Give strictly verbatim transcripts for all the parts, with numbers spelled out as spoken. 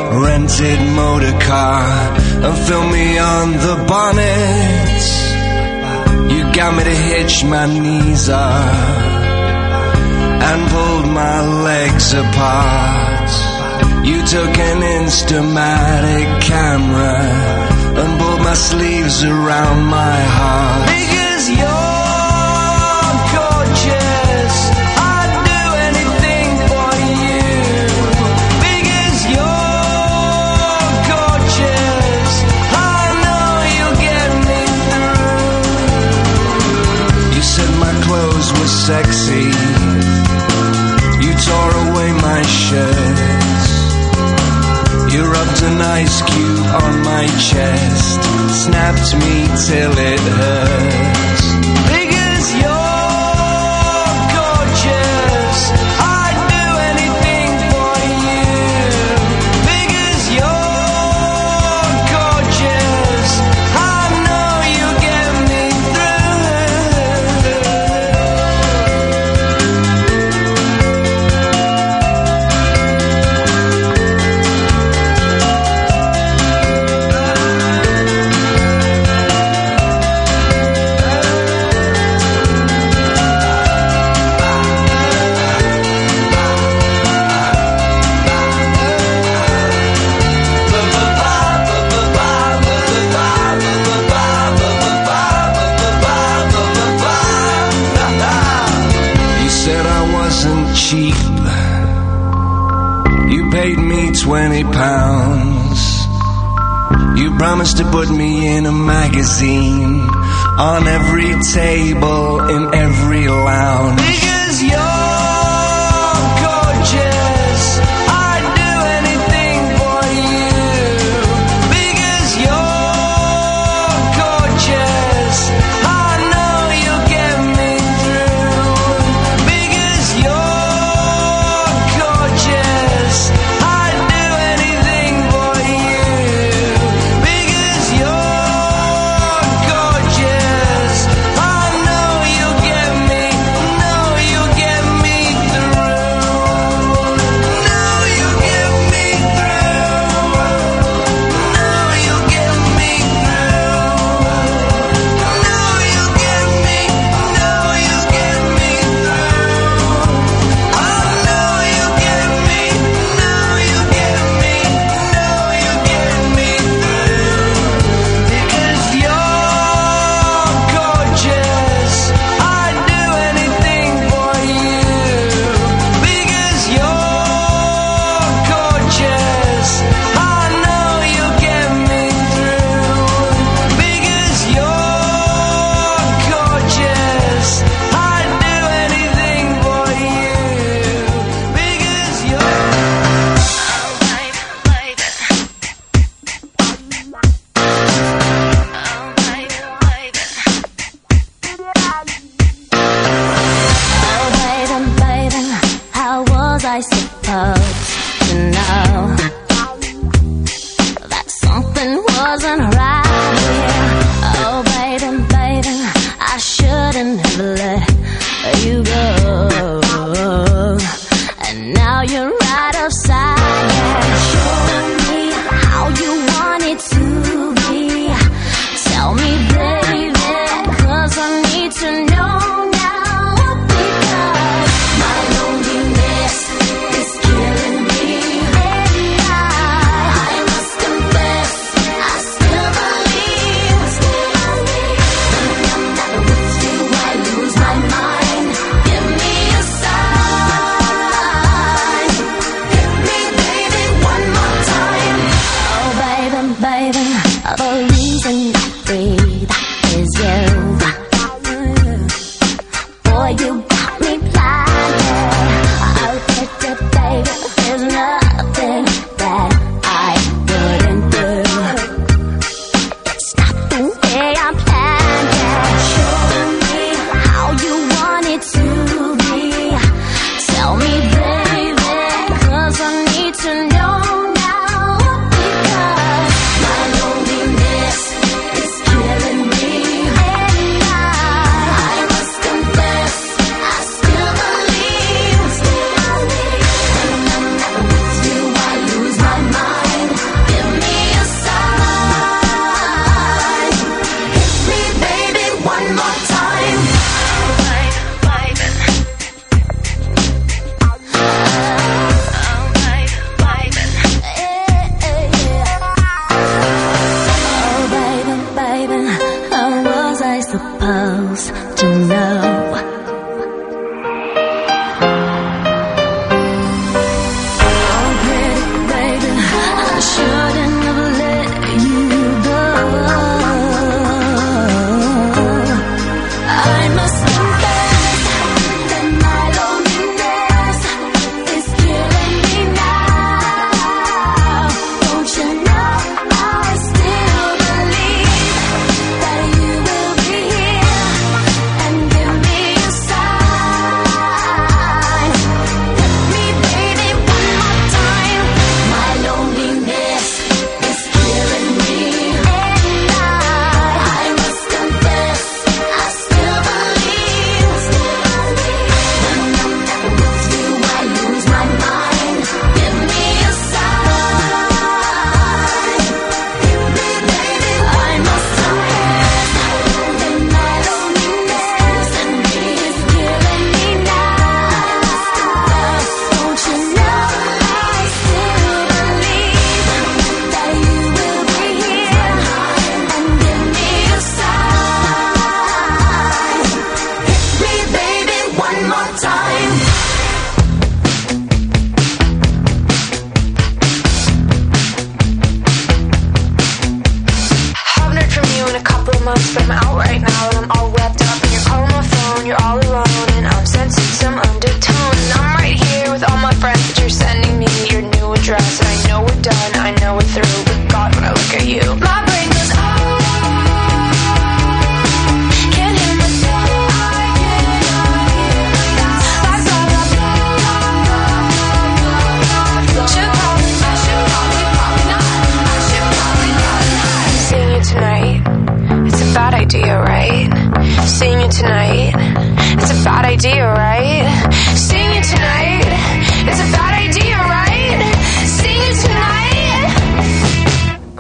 rented motor car and fill me on the bonnet. You got me to hitch my knees up and pulled my legs apart. You took an Instamatic camera and pulled my sleeves around my heart. Because you're sexy. You tore away my shirt. You rubbed an ice cube on my chest, snapped me till it hurts. Because you're gorgeous, I'd do anything for you. Because you're gorgeous, I know you'll get me cheap. You paid me twenty pounds. You promised to put me in a magazine on every table in every lounge. Because you're gorgeous, I'd do anything for you. Because you're gorgeous, I know you'll get me through. Because you're gorgeous, I'd do anything for you. Because you're gorgeous, I know you'll get me, know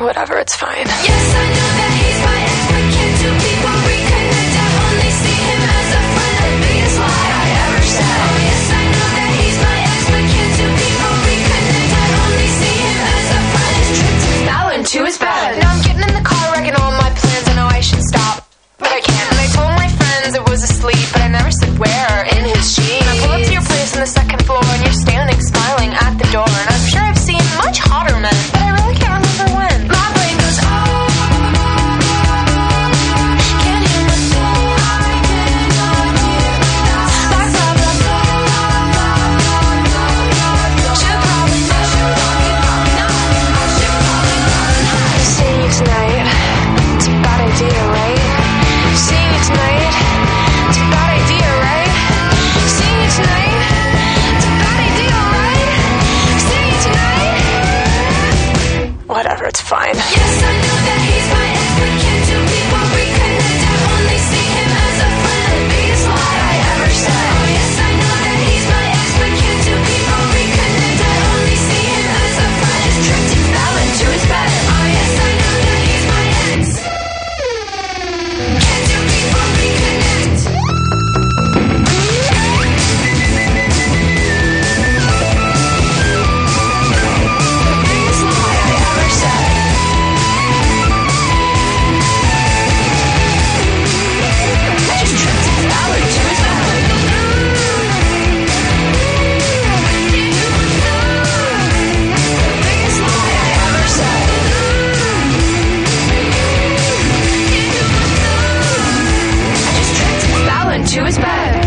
Whatever, it's fine. Yes, I know that he's my ex, but can't two people reconnect? I only see him as a friend, the biggest lie I ever said. Oh, yes, I know that he's my ex, but can't two people reconnect? I only see him as a friend. His trip to Fallon to his bed. Now I'm getting in the car, wrecking all my plans. I know I should stop, but I can't. And I told my friends it was asleep, but I never said where. In his jeans. I pull up to your place on the second floor, and you're standing, smiling at the door. And I'm sure I've seen much hotter men, but I really can't remember when. My brain goes, oh, can't hear myself. I did not hear that. Blah, blah, blah, blah. Should probably not, should probably not, I should probably not. Seeing you tonight, it's a bad idea, right? Seeing you tonight, it's a bad idea, right? Seeing you tonight, it's a bad idea, right? Seeing you tonight. Whatever, it's fine. Yes, I know that he's my ex, but can't two people reconnect? I only see him as a friend, the biggest lie I ever said. Oh, yes, I know that he's my ex, but can't two people reconnect? I only see him as a friend. His trip to Fallon to his bed. Oh, yes, I know that he's my ex. Can't two people reconnect? To his bed.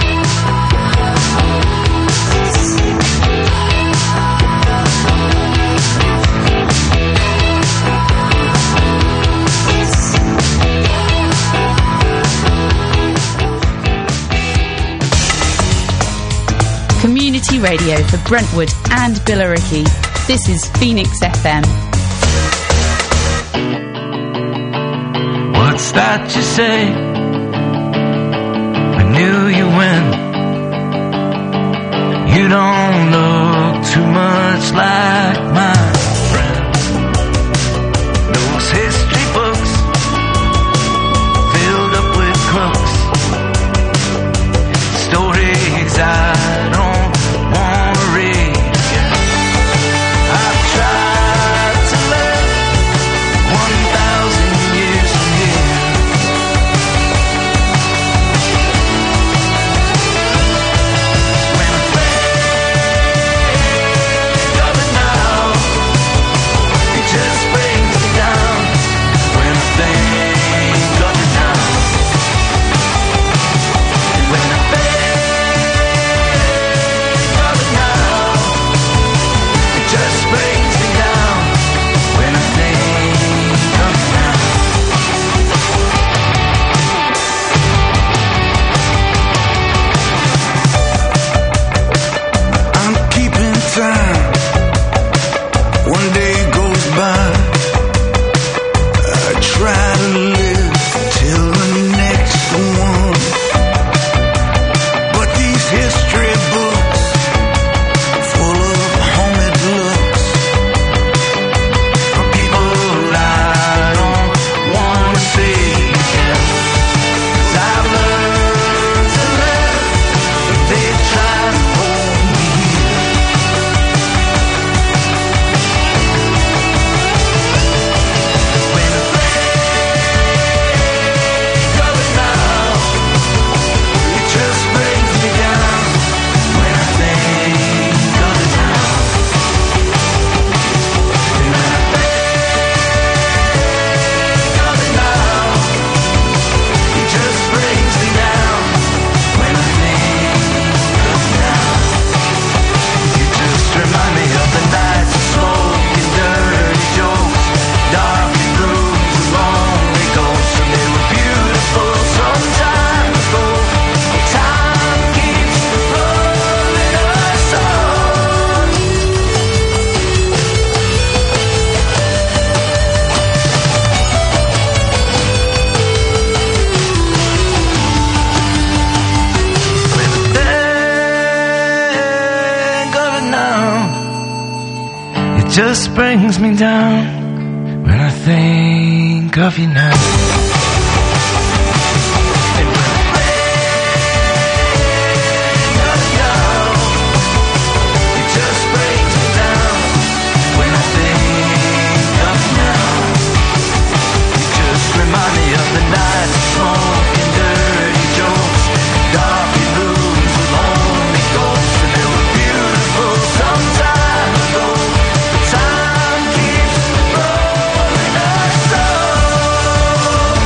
Community radio for Brentwood and Billericay. This is Phoenix F M. What's that you say? Knew you when you don't look too much like my friend. Those history books filled up with crooks, stories I don't want to read again. I've tried to live one thousand years from here. just brings me down when think of you now. And when I think of you now, it just breaks me down. When I think of you now, you just remind me of the nights of smoke and dirty jokes, dark rooms with lonely ghosts, and they were beautiful some time ago. But time keeps rolling us on.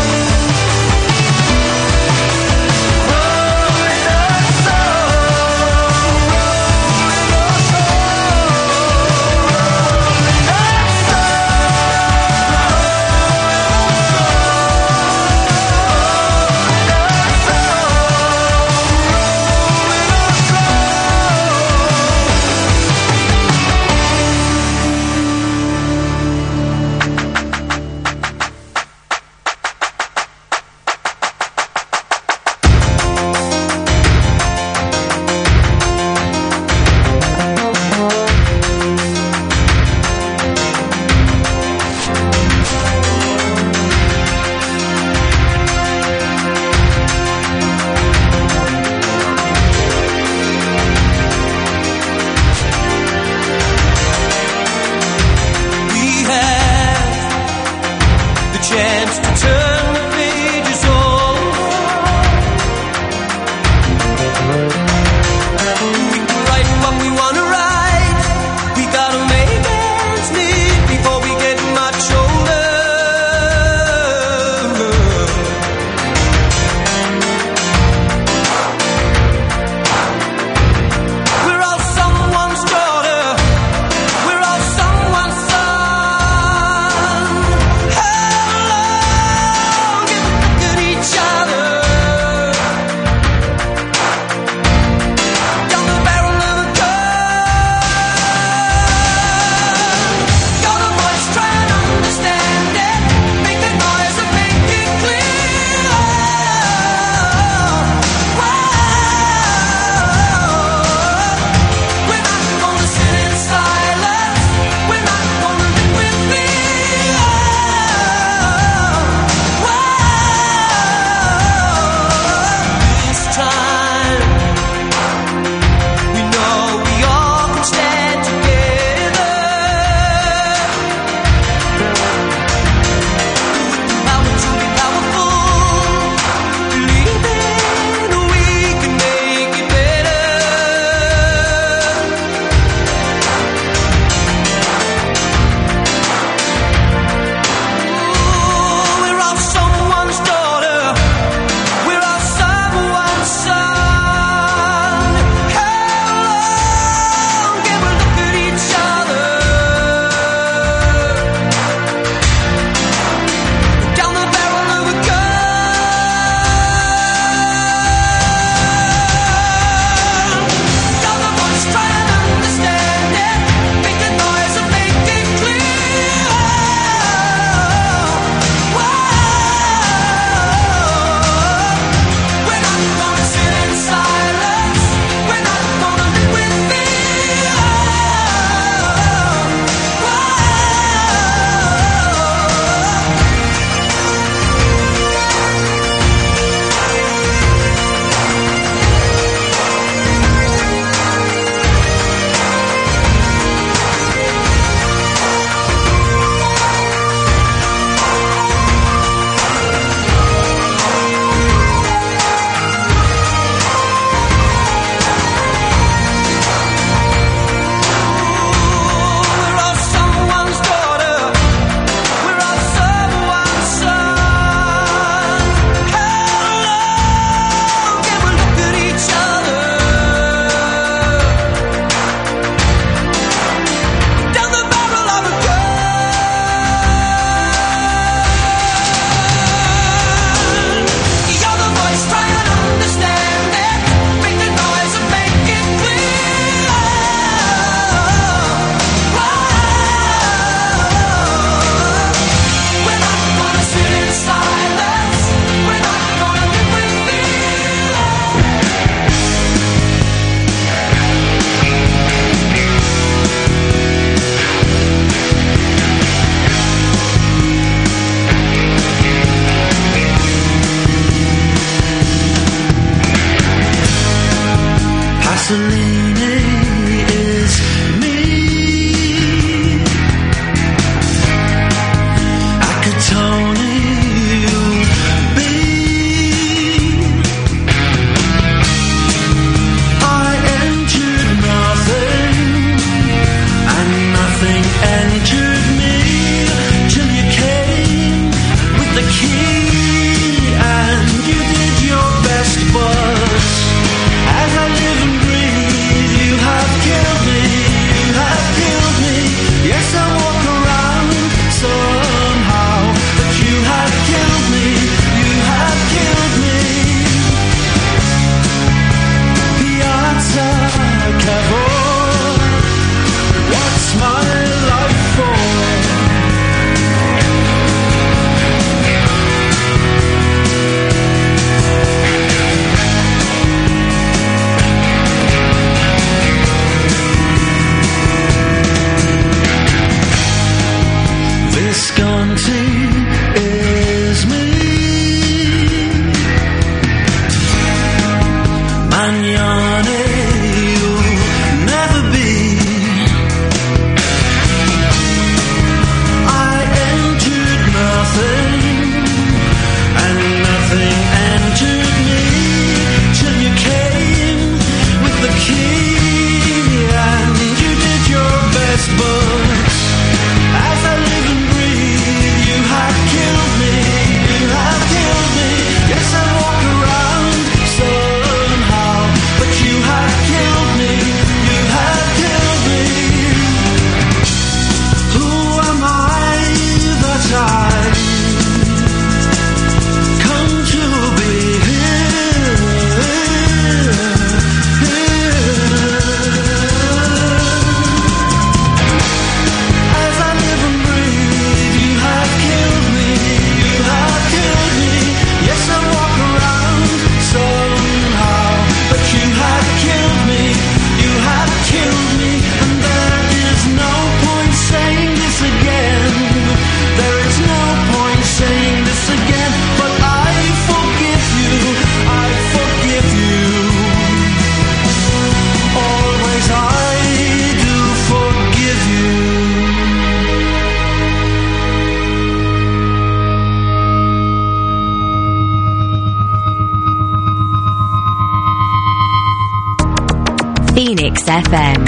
Phoenix F M.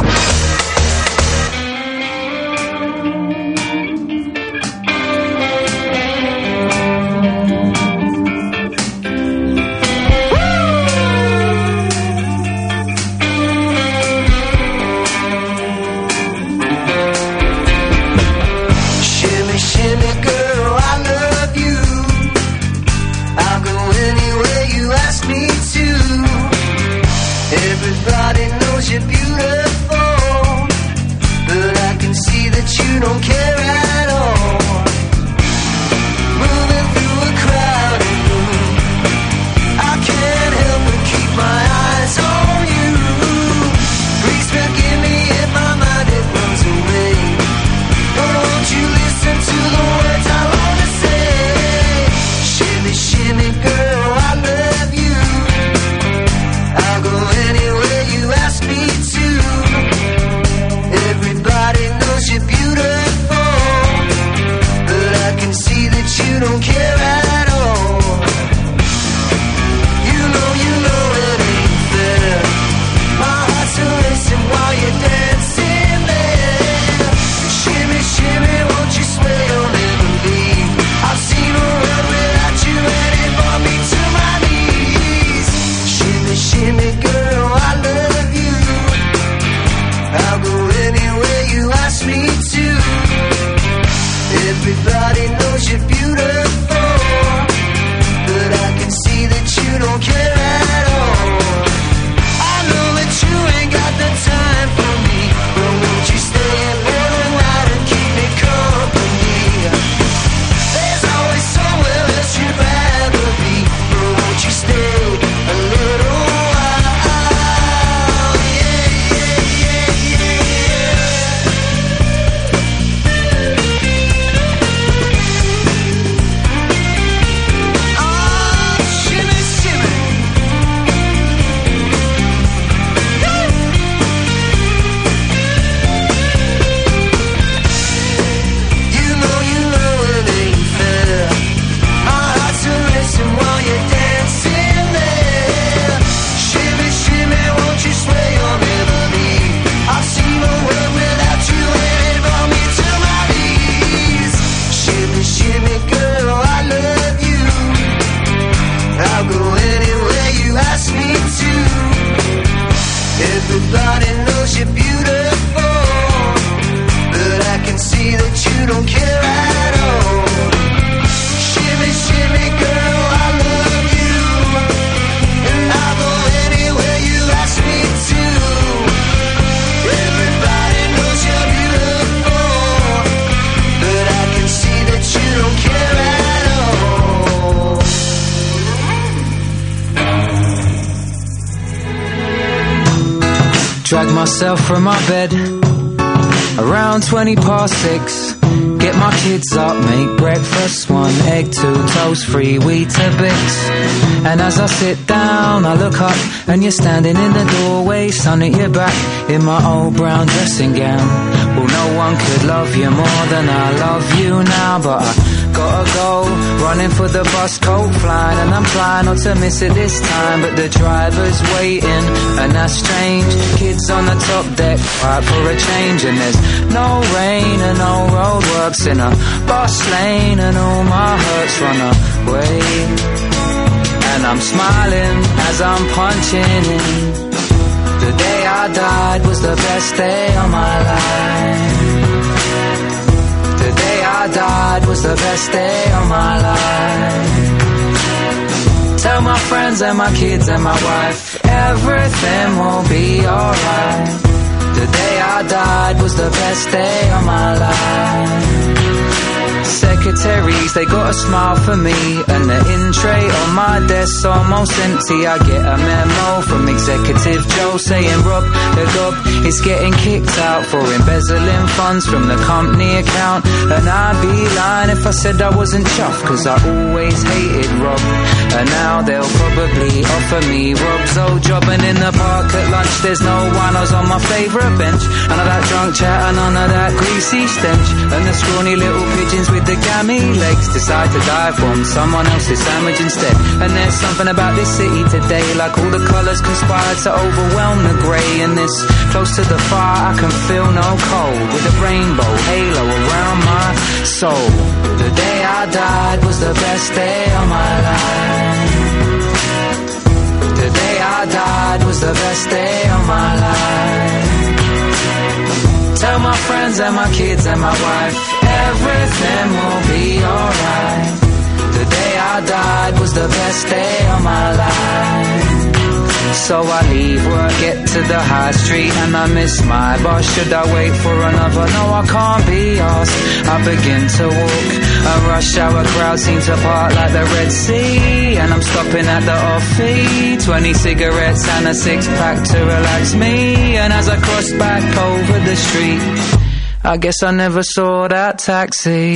Everybody knows you're beautiful. Everybody knows you're beautiful, but I can see that you don't care at all. Shimmy, shimmy, girl, I love you, and I'll go anywhere you ask me to. Everybody knows you're beautiful, but I can see that you don't care at all. Drag myself from my bed around twenty past six. Get my kids up, make breakfast, one egg, two toast, three Weetabix. And as I sit down, I look up, and you're standing in the doorway, sun at your back, in my old brown dressing gown. Well, no one could love you more than I love you now, but I gotta go, running for the bus, coat flying, and I'm trying not to miss it this time, but the driver's waiting, and that's strange. Kids on the top deck, quiet for a change, and there's no rain and no roadworks in a bus lane, and all my hurts run away. And I'm smiling as I'm punching in. The day I died was the best day of my life. The day I died was the best day of my life. Tell my friends and my kids and my wife, everything will be alright. The day I died was the best day of my life. Secretaries, they got a smile for me, and the in tray on my desk's almost empty. I get a memo from Executive Joe saying Rob, the gob is getting kicked out for embezzling funds from the company account. And I'd be lying if I said I wasn't chuffed, cause I always hated Rob. And now they'll probably offer me Rob's old job. And in the park at lunch there's no one, I was on my favourite bench. None of that drunk chat and none of that greasy stench. And the scrawny little pigeons with the gammy legs decide to die from someone else's sandwich instead. And there's something about this city today, like all the colours conspire to overwhelm the grey. And this close to the fire I can feel no cold, with a rainbow halo around my soul. The day I died was the best day of my life. The day I died was the best day of my life. Tell my friends and my kids and my wife, everything will be alright. The day I died was the best day of my life. So I leave work, get to the high street, and I miss my boss. Should I wait for another? No, I can't be asked. I begin to walk. A rush hour crowd seems to part like the Red Sea, and I'm stopping at the off-feed. Twenty cigarettes and a six-pack to relax me. And as I cross back over the street, I guess I never saw that taxi.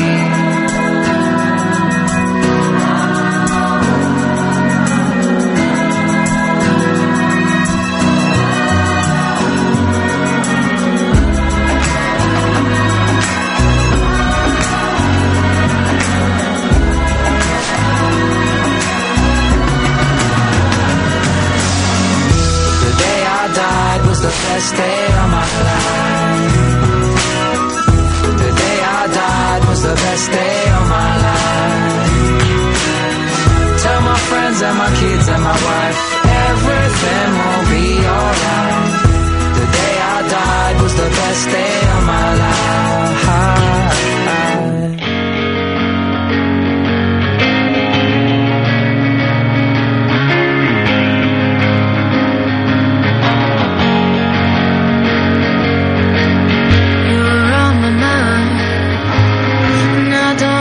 Best day of my life. The day I died was the best day of my life. Tell my friends and my kids and my wife, everything will be alright. The day I died was the best day of my life. I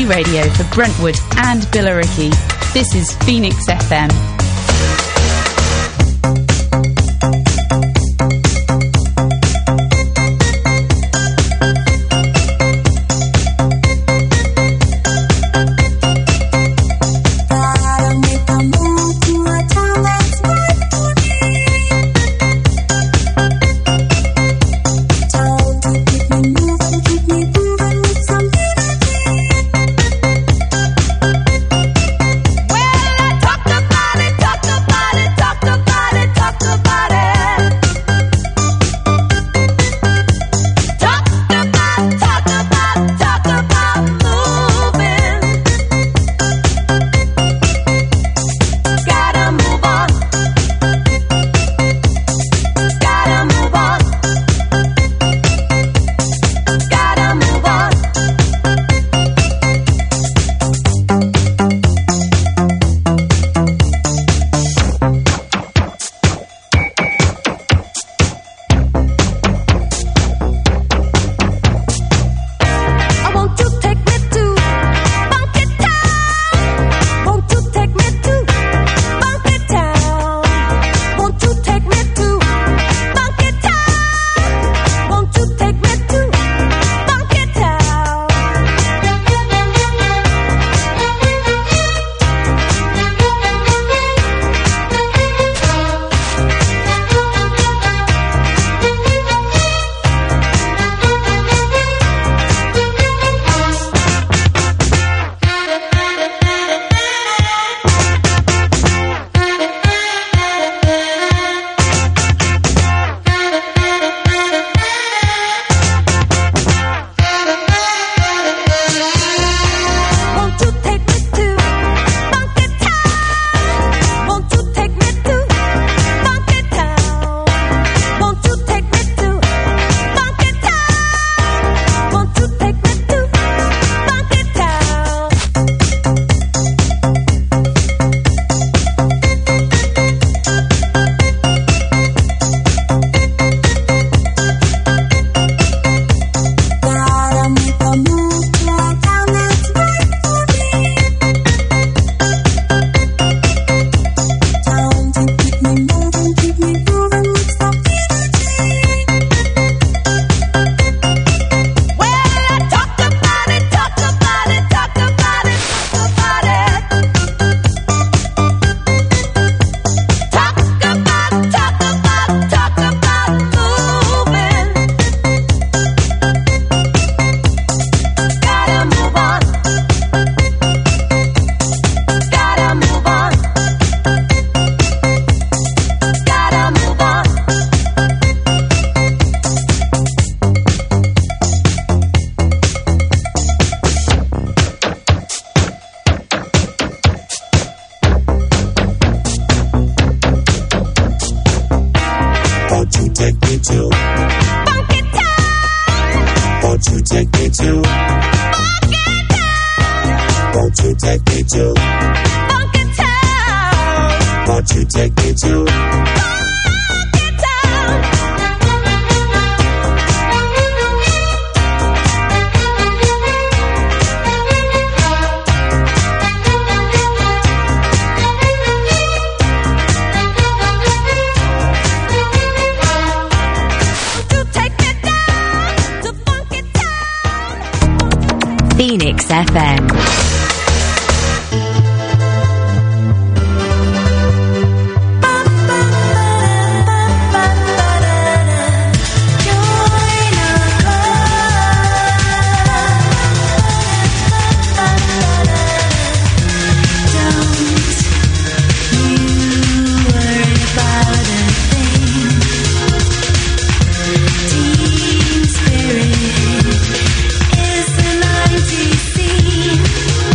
community radio for Brentwood and Billericay. This is Phoenix F M. Phoenix F M. Is the nineties scene.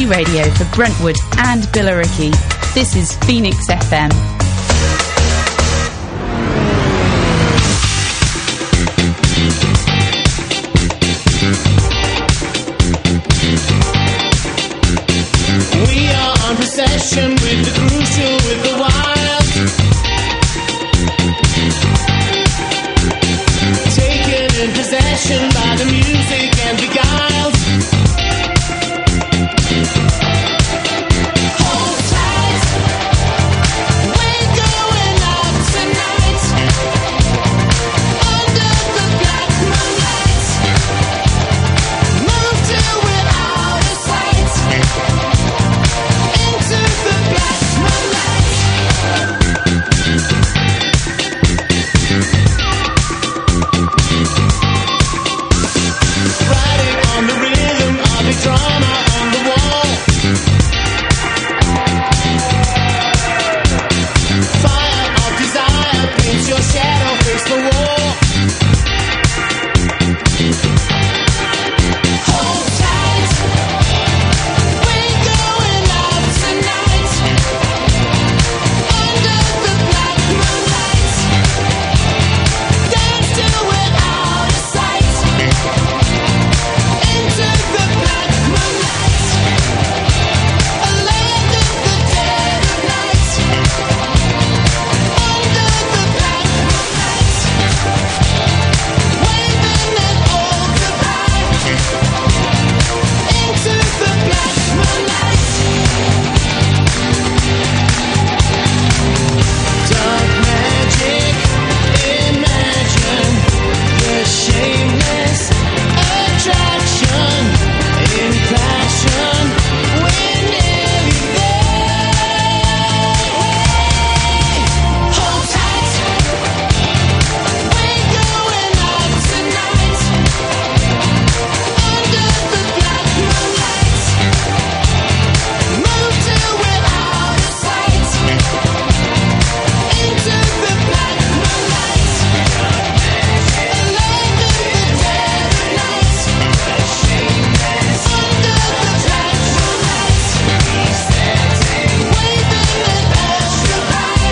community radio for Brentwood and Billericay. This is Phoenix F M. We are on procession with the crucial, with the wild. Taken in possession by the music and beguiled. Hold tight, we're going out tonight. Under the black moonlight. Move till we're out of sight. Into the black moonlight. Riding on the rhythm of the drama on the wall. Fire of desire paints your shadow face the wall. Hold tight, we're going out tonight. Under the black moonlight. Dance till we're out of sight. Into the black moonlight. A land of the dead of night. Under the black moonlight. Waving an old goodbye. Into the black moonlight. Dark magic, imagine the shameless attraction. In passion, we're nearly there. Hold tight, we're going out tonight. Under the black moonlight. Move till we're out of sight. Into the black moonlight. A land of the dead of night. Under the black moonlight. Waving an old goodbye.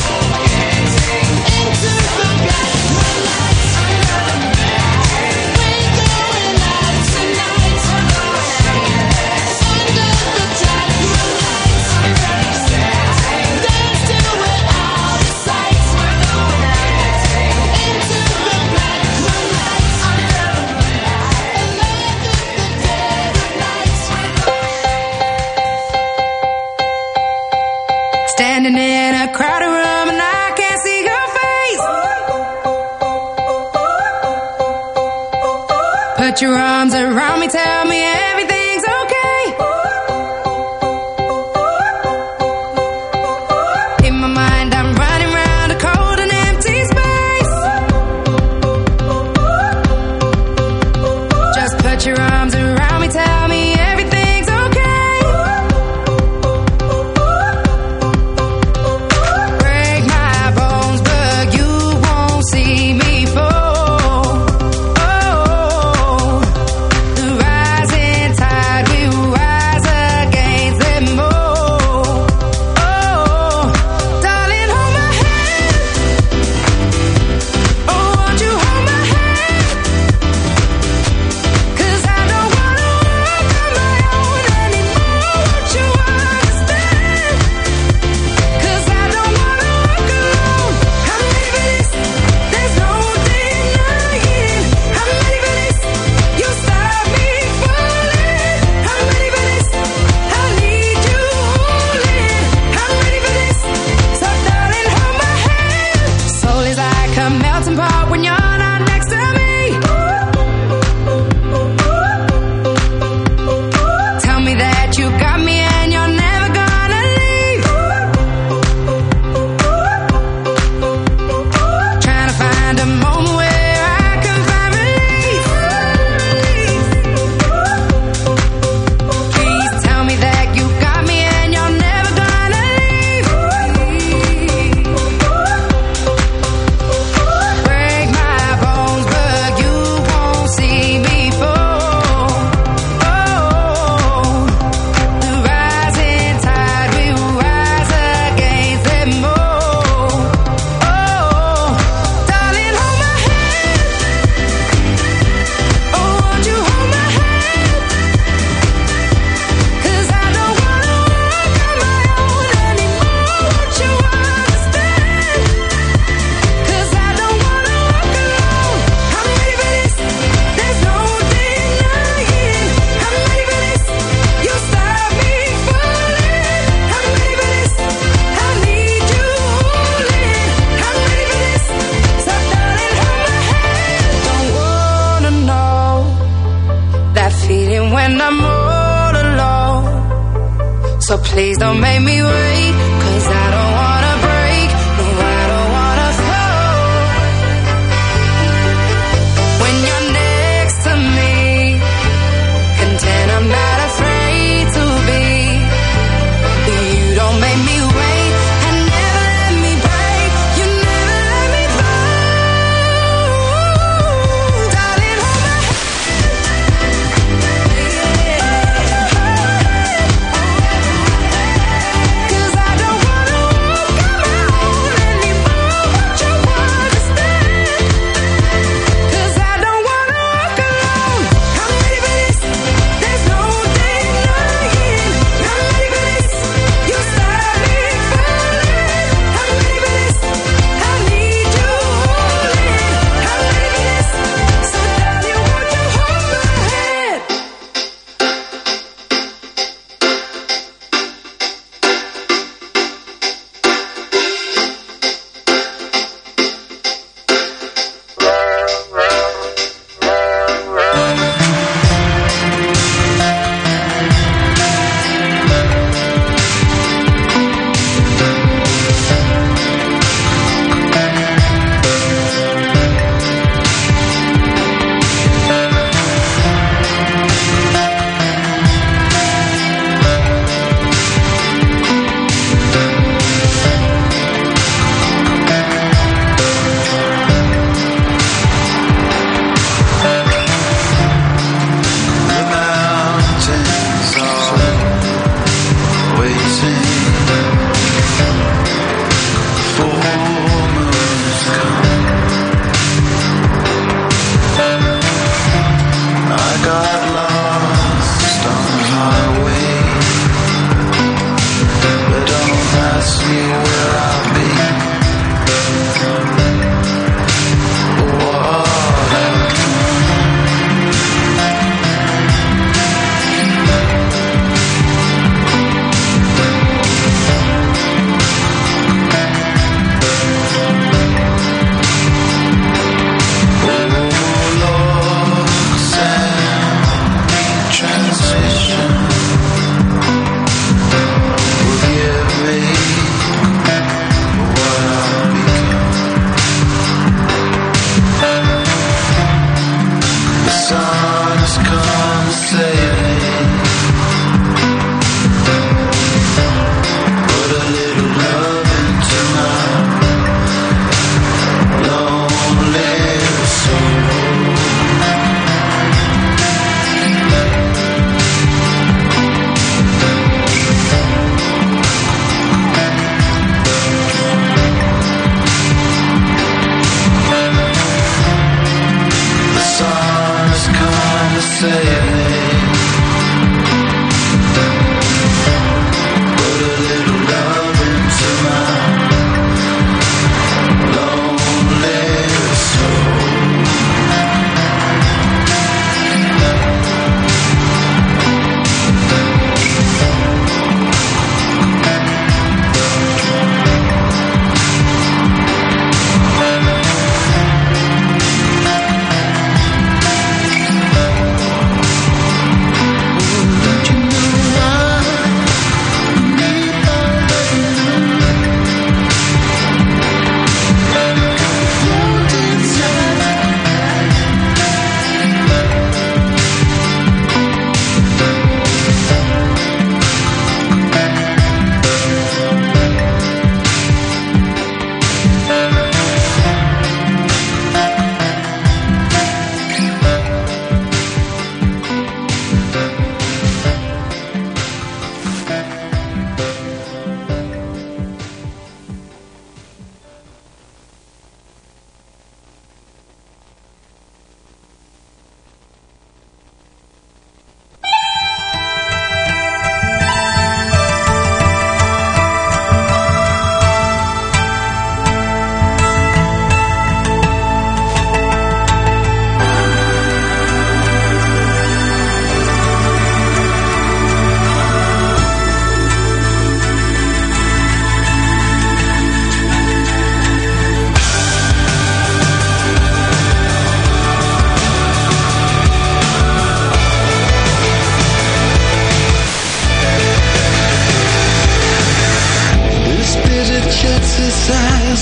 Into the black moonlight. We're going out tonight. Under the black moonlight. Dance till we're out of sight. Into the black moonlight. A land of the dead of night. Standing in a crowded room and I can't see your face. Put your arms around me, tell me everything's okay. In my mind I'm running round a cold and empty space. Just put your arms around me, tell me everything's okay. Break my bones, but you won't see me fall. Oh, the rising tide. even when I'm all alone. So please don't make me wait, 'cause I don't wanna break, no, I don't wanna fall. When you're next to me, content I'm not afraid to be. You don't make me wait, and never let me break, you never let me fall. Darling, hold my hand. Cause I don't wanna walk alone anymore, but you understand. Cause I don't wanna walk alone. I'm ready for this, there's no denying. I'm ready for this, you start me falling. I'm ready for this, I need you holding. I'm ready for this, so darling, won't you hold my hand? The mountains are waiting for moons come. I got lost on the highway, but don't ask me where I've been or what I've transition will give me what I've become. The sun has come to save me. Put a little love into my lonely soul. The sun has come to save me.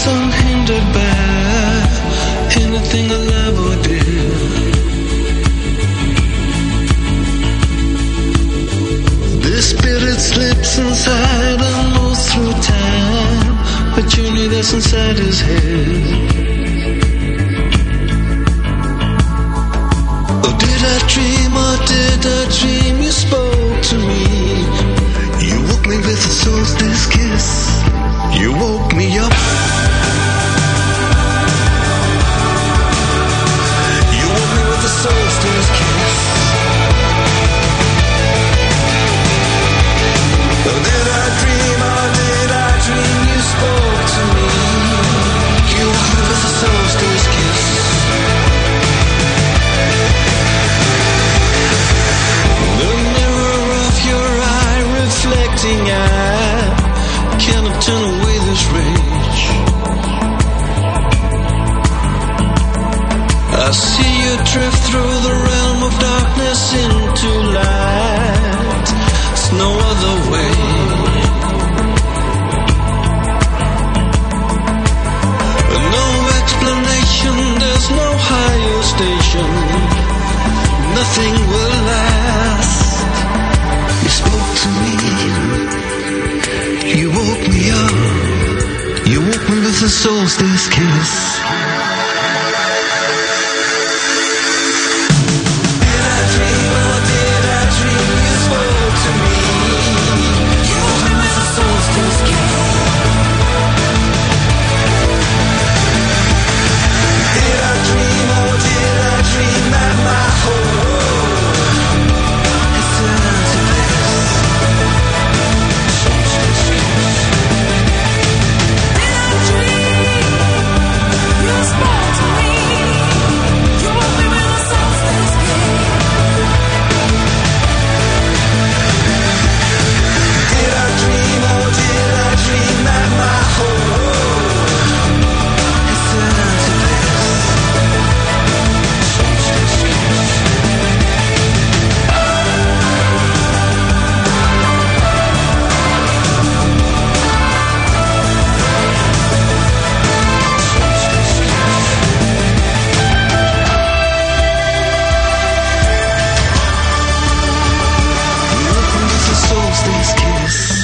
is unhindered by anything I love or did. The spirit slips inside and moves through time, a journey that's inside his head. Oh, did I dream or did I dream you spoke to me? You woke me with a solstice kiss. You woke me up. You woke me with a solstice kiss. Oh, did I dream or did I dream you spoke to me? You woke me with a solstice kiss. The mirror of your eye reflecting eye cannot turn away this rage. I see you drift through the realm of darkness into light. There's no other way. No explanation, there's no higher station. Nothing will last. You spoke to me. You woke me up. You woke me with a solstice kiss. Did I dream or did I dream you spoke to me? You woke me with a solstice kiss. Did I dream or did I dream that my whole world has turned to bliss? Did I dream you spoke to me? You woke me with a solstice kiss. Did I dream or did I dream that my whole world has turned to bliss? You woke me with a solstice kiss.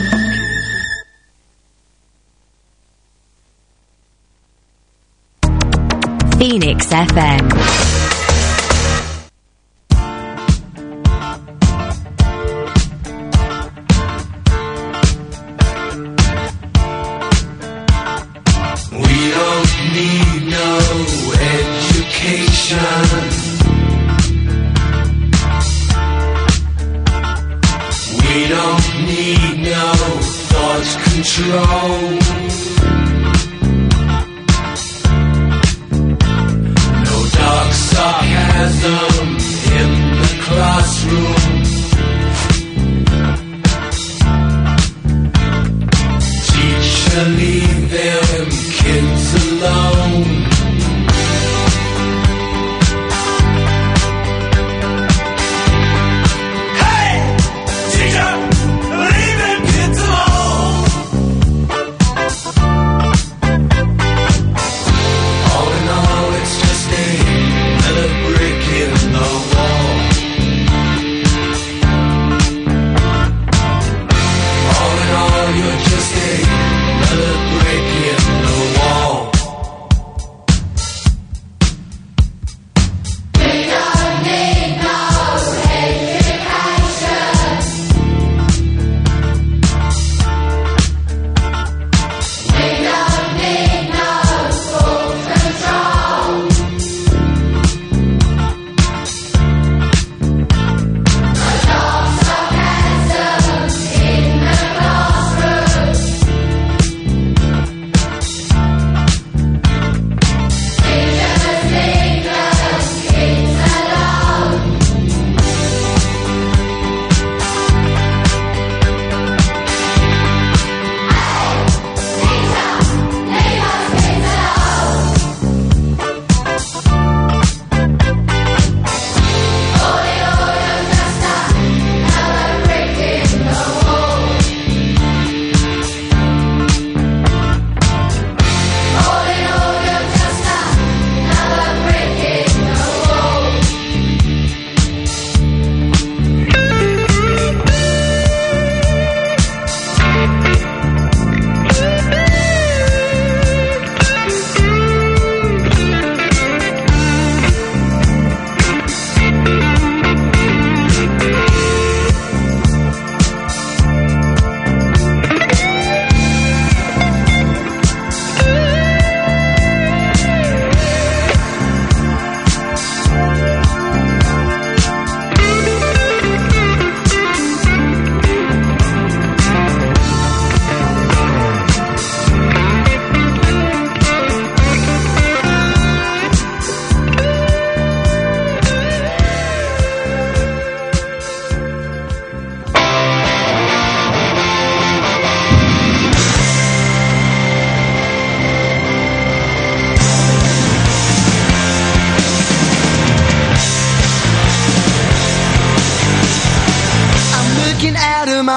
Phoenix F M. We don't need no education. We don't need no thought control. No dark sarcasm in the classroom. Teacher, leave them kids alone. Hey! Teacher, leave them kids alone.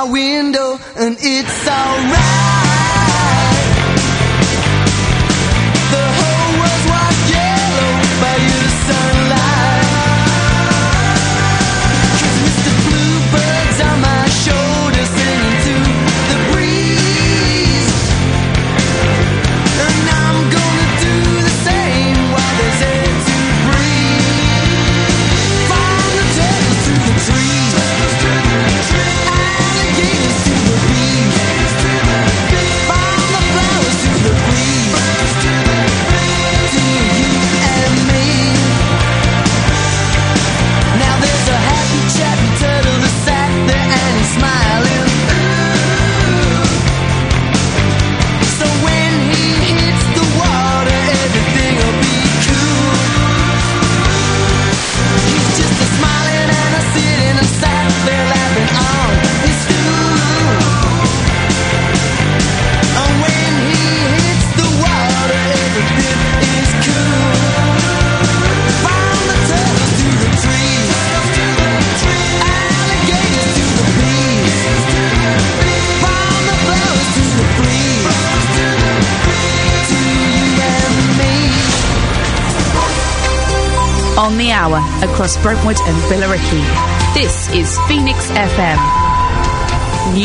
my window, and it's alright. The whole world's washed yellow by your sunlight. 'Cause Mister Bluebird's on my shoulder, singing to the breeze. And I'm gonna do the same while there's air to breathe. From the turtles to the trees, alligators to the bees. From the flowers to the breeze, to you and me. Now there's a happy chappy turtle that sat there and he's smiling. So when he hits the water, everything'll be cool. He's just a smiling and a sitting and sat there laughing on his stool. And when he hits the water, everything is cool. From the turtles to the trees, alligators to the bees. From the flowers to the breeze, to you and me. On the hour across Brentwood and Billericay. This is Phoenix F M.